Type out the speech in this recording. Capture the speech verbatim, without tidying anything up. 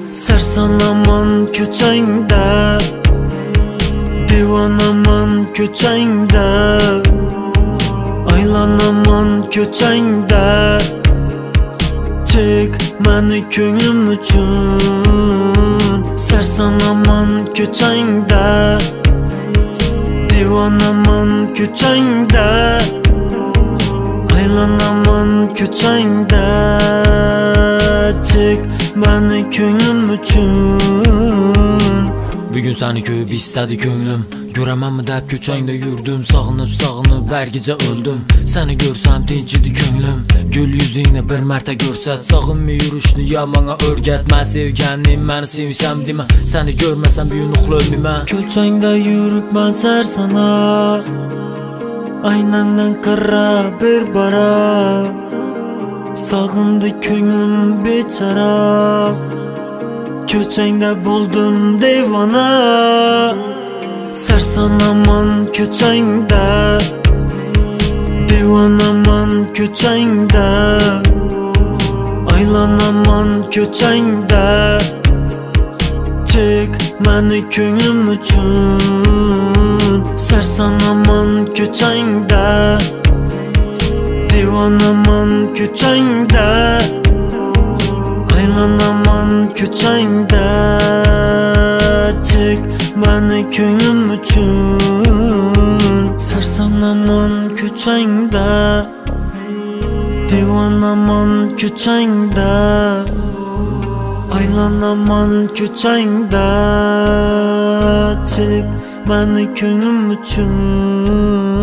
Sarsanaman ko'changda, devonaman ko'changda, aylanaman ko'changda. Chek mani ko'nglim uchun, sarsanaman ko'changda, devonaman ko'changda, aylanaman ko'changda. Chek mani ko'nglim uchun. Bugun seni ko'p istadi ko'nglim, ko'ramanmi deb ko'changda yurdim. Sog'inib sog'inib bargicha o'ldim. Seni ko'rsam tinchidi ko'nglim. Gul yuzingni bir marta ko'rsat, sog'inmay yurishni yo menga o'rgatma. Sevganim meni sevsam dema, seni ko'rmasam bugun uxlolmayman. Ko'changda yuribman sarsana, aynangdan qarab bir bara. Sog'indi ko'nglim bechara, ko'changda bo'ldim devona. Sarsanaman ko'changda, devonaman ko'changda, aylanaman ko'changda. Chek mani ko'nglim uchun, sarsanaman ko'changda, devonaman ko'changda, aylanaman ko'changda. Chek mani ko'nglim uchun, sarsanaman ko'changda, devonaman ko'changda, aylanaman ko'changda. Chek mani ko'nglim uchun.